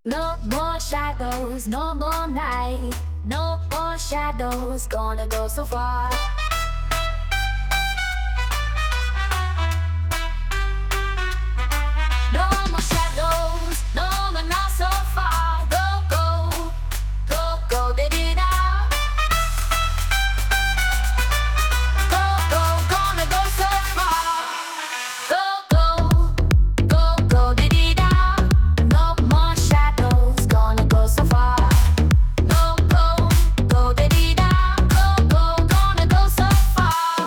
No more shadows, no more night. No more shadows, gonna go so far. No more shadows, no more not so far. Go, go, go, go, baby now. Go, go, gonna go so far. Go, go, go, go, baby now. No more shadows, gonna go so far. Go, go, go, baby now. Go, go, gonna go so far.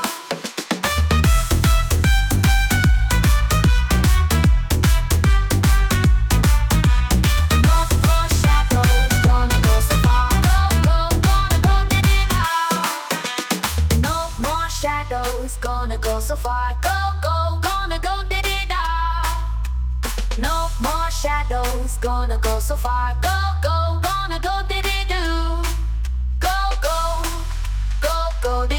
No more shadows, gonna go so far. Go, go, gonna go, baby now. No more shadows, gonna go so far. Go, go, gonna go, diddy da. No more shadows, gonna go so far. Go, go, gonna go, diddy do. Go, go, go, go,